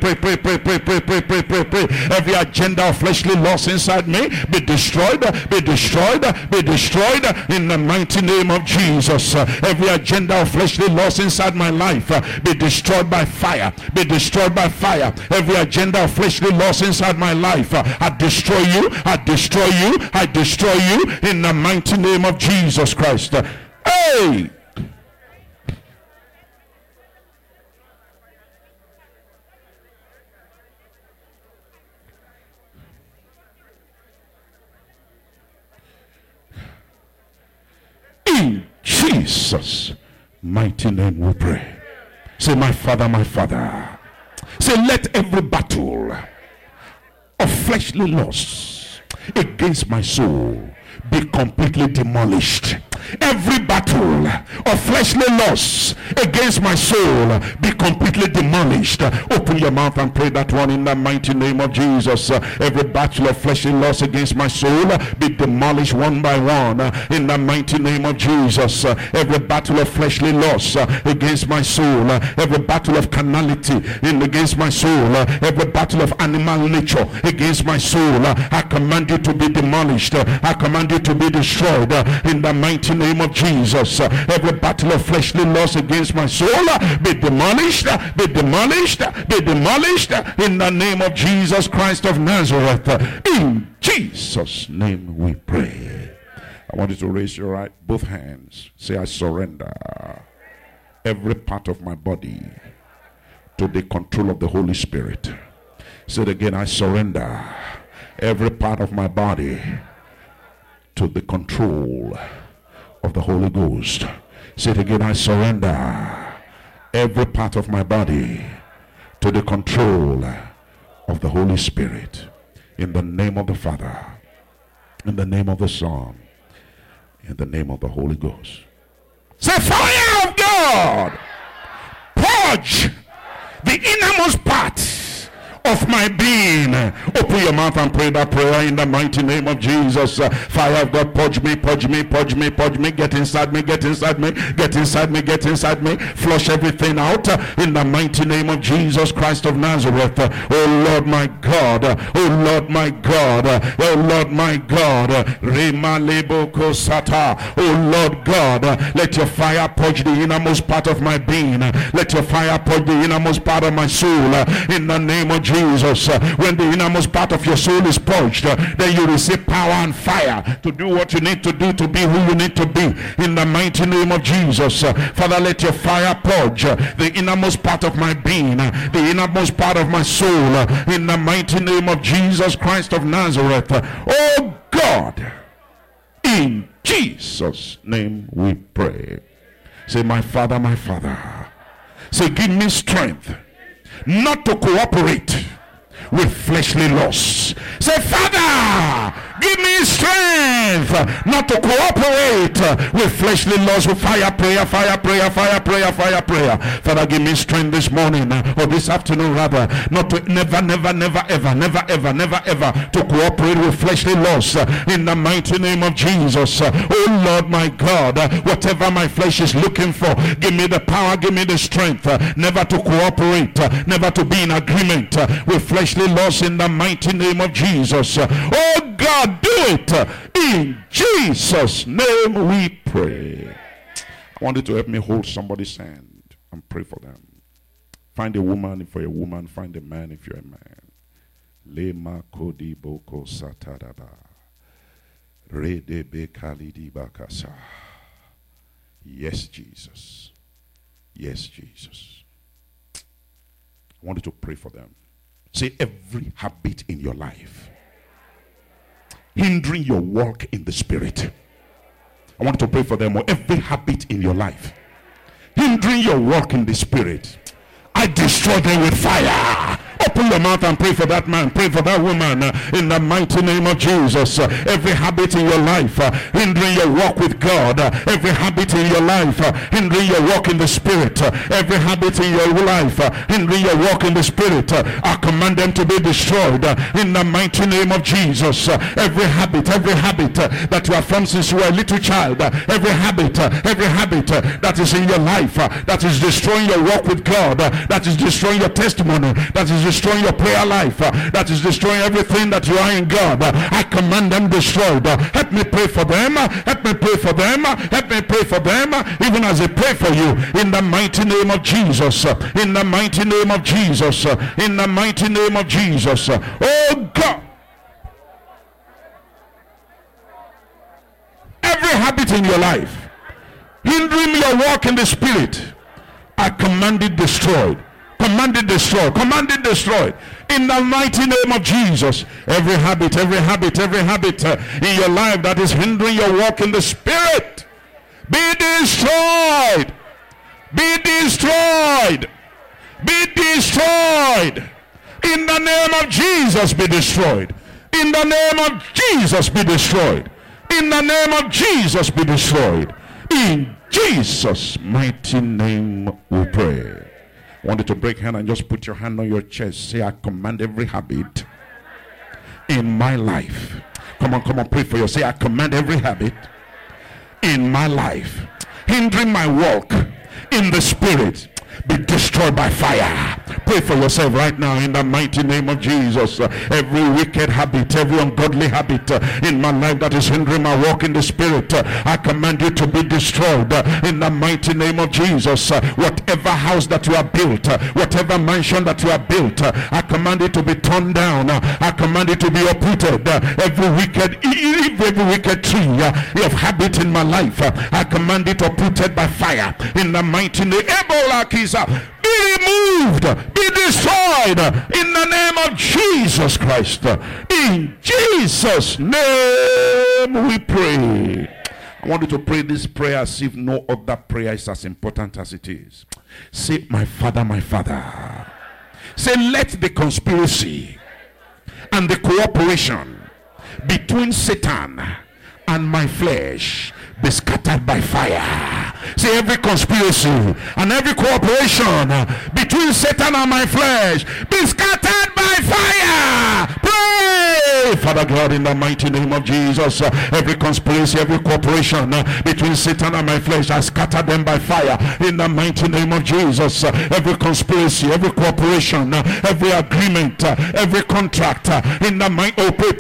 A: Every agenda of fleshly lust inside me, be destroyed, be destroyed, be destroyed in the mighty name of Jesus. Every agenda of fleshly lust inside my life, be destroyed by fire, be destroyed by fire. Every agenda of fleshly lust inside my life, I destroy you, I destroy you, I destroy you in the mighty name of Jesus Christ. Hey! In Jesus' mighty name we pray. Say, my Father, my Father. Say, let every battle of fleshly lust against my soul be completely demolished. Every battle of fleshly lust against my soul be completely demolished. Open your mouth and pray that one in the mighty name of Jesus. Every battle of fleshly lust against my soul be demolished one by one in the mighty name of Jesus. Every battle of fleshly lust against my soul, every battle of carnality against my soul, every battle of animal nature against my soul, I command you to be demolished. I command you to be destroyed in the mighty name of Jesus. Every battle of fleshly lust against my soul, be demolished, be demolished, be demolished in the name of Jesus Christ of Nazareth. In Jesus' name we pray. I want you to raise your both hands. Say, I surrender every part of my body to the control of the Holy Spirit. Say it again. I surrender every part of my body to the control of the Holy Ghost. Say it again. I surrender every part of my body to the control of the Holy Spirit. In the name of the Father, in the name of the Son, in the name of the Holy Ghost. Say, fire of God, purge the innermost part of my being. Open your mouth and pray that prayer in the mighty name of Jesus. Fire of God, purge me, purge me, purge me, purge me. Get inside me, get inside me, get inside me, get inside me. Flush everything out in the mighty name of Jesus Christ of Nazareth. Oh Lord my God, oh Lord my God, oh Lord my God. Rema leboko sata. Oh Lord God, let your fire purge the innermost part of my being. Let your fire purge the innermost part of my soul in the name of Jesus. When the innermost part of your soul is purged, then you receive power and fire to do what you need to do, to be who you need to be in the mighty name of Jesus. Father, let your fire purge the innermost part of my being, the innermost part of my soul in the mighty name of Jesus Christ of Nazareth. Oh God, in Jesus' name we pray. Say, my Father, my Father. Say, give me strength not to cooperate with fleshly lusts. Say, Father, give me strength not to cooperate with fleshly lusts. With fire prayer, fire prayer, fire prayer, fire prayer. Father, give me strength this morning, or this afternoon rather, not to never to cooperate with fleshly lusts in the mighty name of Jesus. Oh Lord my God, whatever my flesh is looking for, give me the power, give me the strength never to cooperate, never to be in agreement with fleshly lusts in the mighty name of Jesus. Oh God, do it in Jesus' name we pray. I want you to help me hold somebody's hand and pray for them. Find a woman if you're a woman, find a man if you're a man. Lema kodi boko satadaba. Redebe kalidi bakasa. Yes, Jesus. Yes, Jesus. I want you to pray for them. Say, every habit in your life hindering your walk in the spirit. I want you to pray for them. Or every habit in your life hindering your walk in the spirit, I destroy them with fire. Open your mouth and pray for that man, pray for that woman in the mighty name of Jesus. Every habit in your life hindering your walk with God, every habit in your life hindering your walk in the spirit, every habit in your life hindering your walk in the spirit, I command them to be destroyed in the mighty name of Jesus. Every habit that you have formed since you were a little child, every habit that is in your life that is destroying your walk with God, that is destroying your testimony, that is destroying your prayer life, that is destroying everything that you are in God, I command them destroyed. Help me pray for them, help me pray for them, help me pray for them, even as I pray for you in the mighty name of Jesus, in the mighty name of Jesus, in the mighty name of Jesus. Oh God, every habit in your life hindering your walk in the spirit, I command it destroyed. Command it destroyed. Command it destroyed. In the mighty name of Jesus. Every habit in your life that is hindering your walk in the spirit, be destroyed. Be destroyed. Be destroyed. In the name of Jesus, be destroyed. In the name of Jesus, be destroyed. In the name of Jesus, be destroyed. In Jesus' mighty name we pray. I want you to break hand and just put your hand on your chest. Say, I command every habit in my life. Come on, pray for you. Say, I command every habit in my life hindering my walk in the spirit, be destroyed by fire. Pray for yourself right now in the mighty name of Jesus. Every wicked habit, every ungodly habit in my life that is hindering my walk in the spirit, I command you to be destroyed in the mighty name of Jesus. Whatever house that you have built, whatever mansion that you have built, I command it to be torn down. I command it to be uprooted. Every wicked tree of habit in my life, I command it uprooted by fire in the mighty name. Be removed, be destroyed in the name of Jesus Christ. In Jesus' name we pray. I want you to pray this prayer as if no other prayer is as important as it is. Say, my Father, my Father. Say, let the conspiracy and the cooperation between Satan and my flesh be scattered by fire. Say every conspiracy and every cooperation between Satan and my flesh be scattered by fire. Pray, Father God, in the mighty name of Jesus. Every conspiracy, every cooperation between Satan and my flesh, I scatter them by fire in the mighty name of Jesus. Every conspiracy, every cooperation, every agreement, every contract in the mighty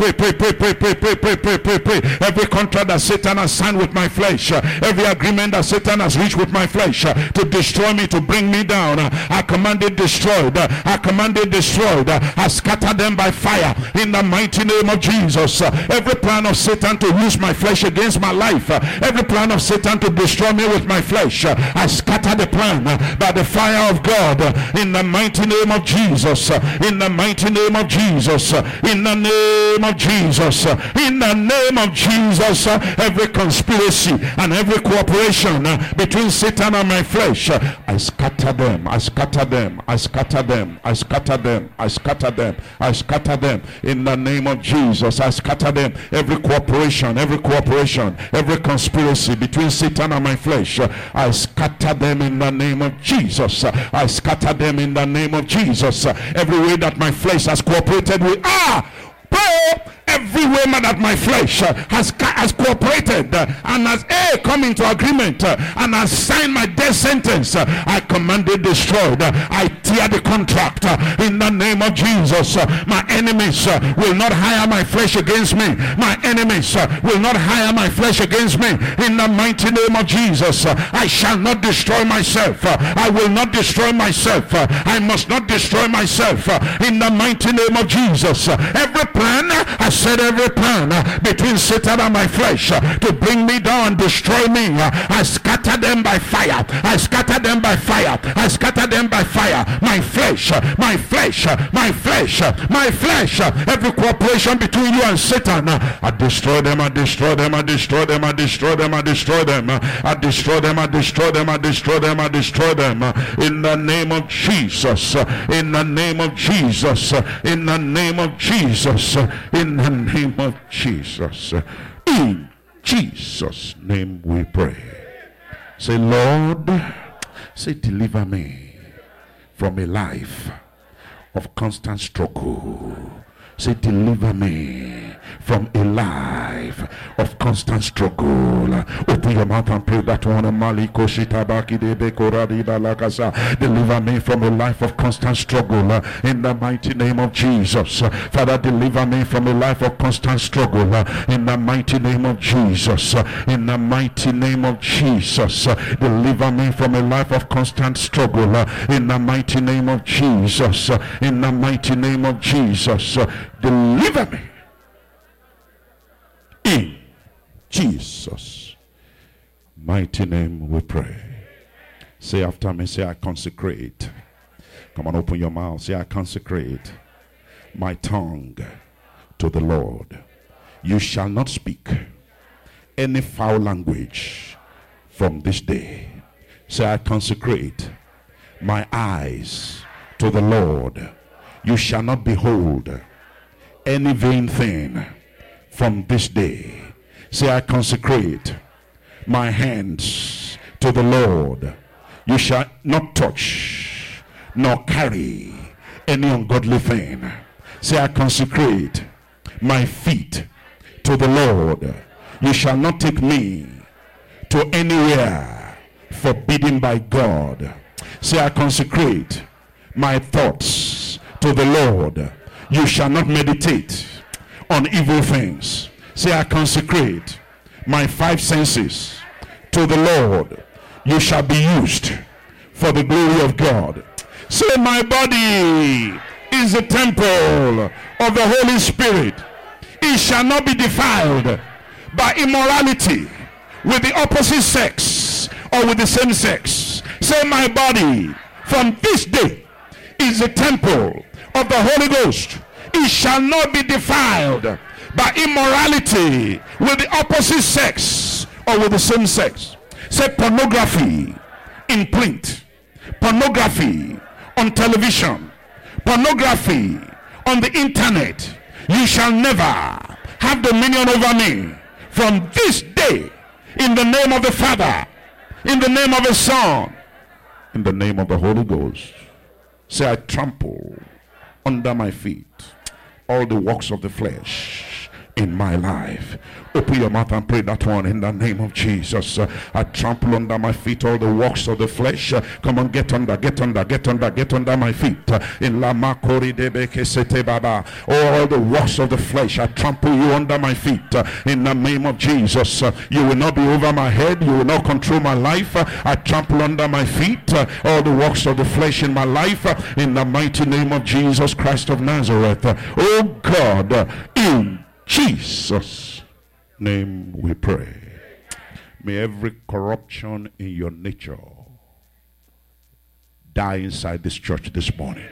A: every contract that Satan has signed with my flesh, every agreement that Satan has reached with my flesh to destroy me, to bring me down, I command it destroyed. I command it destroyed. I scatter them by fire in the mighty name of Jesus. Every plan of Satan to use my flesh against my life, every plan of Satan to destroy me with my flesh, I scatter the plan by the fire of God in the mighty name of Jesus. In the mighty name of Jesus. In the name of Jesus. In the name of Jesus. Every conspiracy and every cooperation between Satan and my flesh, I scatter them. I scatter them. I scatter them. I scatter them. I scatter them. I scatter them in the name of Jesus. I scatter them. Every cooperation, every conspiracy between Satan and my flesh, I scatter them in the name of Jesus. I scatter them in the name of Jesus. Every way that my flesh has cooperated with every way that my flesh has cooperated and has come into agreement and has signed my death sentence, I command it destroyed. I tear the contract in the name of Jesus. My enemies will not hire my flesh against me. My enemies will not hire my flesh against me in the mighty name of Jesus. I shall not destroy myself. I will not destroy myself. I must not destroy myself in the mighty name of Jesus. Every plan, I said every plan between Satan and my flesh to bring me down, destroy me, I scatter them by fire. I scatter them by fire. I scatter them by fire. My flesh, my flesh, my flesh, my flesh, every cooperation between you and Satan, I destroy them, I destroy them, I destroy them, I destroy them, I destroy them, I destroy them, I destroy them, I destroy them, I destroy them in the name of Jesus, in the name of Jesus, in the name of Jesus, in the name of Jesus. In Jesus' name we pray. Say, Lord, say, deliver me from a life of constant struggle. Say, deliver me from a life of constant struggle. Open your mouth and pray that one. Deliver me from a life of constant struggle in the mighty name of Jesus. Father, deliver me from a life of constant struggle in the mighty name of Jesus. In the mighty name of Jesus. Deliver me from a life of constant struggle in the mighty name of Jesus. In the mighty name of Jesus. Deliver me in Jesus' mighty name we pray. Say after me, say, I consecrate. Come on, open your mouth. Say, I consecrate my tongue to the Lord. You shall not speak any foul language from this day. Say, I consecrate my eyes to the Lord. You shall not behold any vain thing from this day. Say, I consecrate my hands to the Lord. You shall not touch nor carry any ungodly thing. Say, I consecrate my feet to the Lord. You shall not take me to anywhere forbidden by God. Say, I consecrate my thoughts to the Lord. You shall not meditate on evil things. Say, I consecrate my five senses to the Lord. You shall be used for the glory of God. Say, my body is the temple of the Holy Spirit. It shall not be defiled by immorality with the opposite sex or with the same sex. Say, my body from this day is the temple of the Holy Ghost. It shall not be defiled by immorality with the opposite sex or with the same sex. Say, pornography in print, pornography on television, pornography on the internet, you shall never have dominion over me from this day, in the name of the Father, In the name of His Son. In the name of the Holy Ghost. Say, I trample under my feet all the works of the flesh in my life. Open your mouth and pray that one in the name of Jesus. I trample under my feet all the works of the flesh. Come on, get under my feet. In Lama Kori Debeke Sete Baba. All the works of the flesh, I trample you under my feet. In the name of Jesus. You will not be over my head. You will not control my life. I trample under my feet all the works of the flesh in my life. In the mighty name of Jesus Christ of Nazareth. Oh God, in Jesus' name we pray. May every corruption in your nature die inside this church this morning.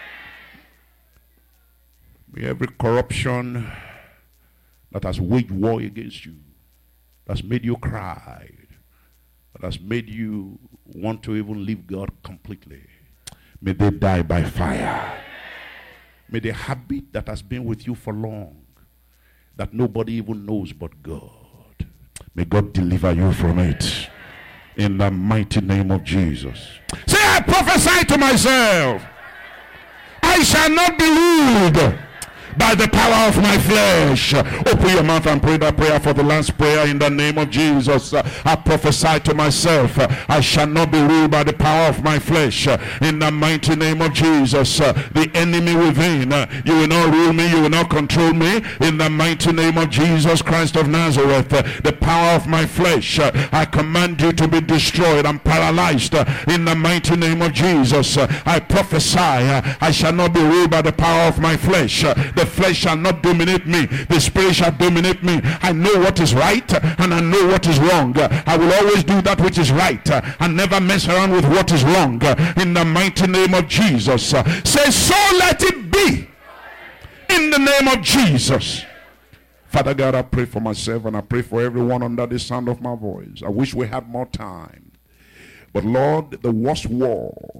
A: May every corruption that has waged war against you, that's made you cry, that has made you want to even leave God completely, may they die by fire. May the habit that has been with you for long, that nobody even knows but God, may God deliver you from it. In the mighty name of Jesus. Say, I prophesy to myself, I shall not be ruled by the power of my flesh. Open your mouth and pray that prayer for the last prayer in the name of Jesus. I prophesy to myself, I shall not be ruled by the power of my flesh. In the mighty name of Jesus. The enemy within, you will not rule me, you will not control me. In the mighty name of Jesus Christ of Nazareth. The power of my flesh, I command you to be destroyed and paralyzed. In the mighty name of Jesus. I prophesy, I shall not be ruled by the power of my flesh. The flesh shall not dominate me. The spirit shall dominate me. I know what is right and I know what is wrong. I will always do that which is right and never mess around with what is wrong. In the mighty name of Jesus. Say, so let it be. In the name of Jesus. Father God, I pray for myself and I pray for everyone under the sound of my voice. I wish we had more time. But Lord, the worst war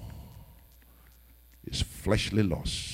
A: is fleshly lust.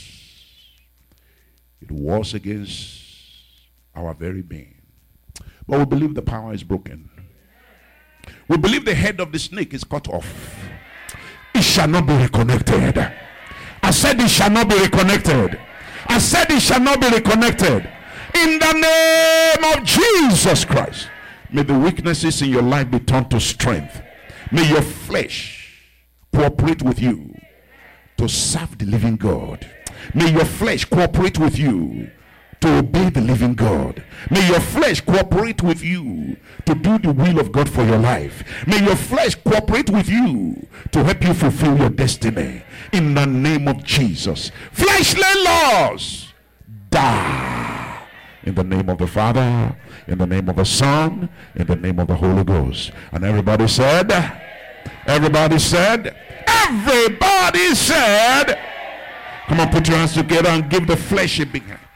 A: It wars against our very being. But we believe the power is broken. We believe the head of the snake is cut off. It shall not be reconnected. I said it shall not be reconnected. I said it shall not be reconnected. In the name of Jesus Christ. May the weaknesses in your life be turned to strength. May your flesh cooperate with you to serve the living God. May your flesh cooperate with you to obey the living God. May your flesh cooperate with you to do the will of God for your life. May your flesh cooperate with you to help you fulfill your destiny. In the name of Jesus. Fleshly laws die. In the name of the Father, in the name of the Son, in the name of the Holy Ghost. And everybody said, come on, put your hands together and give the flesh a big hand.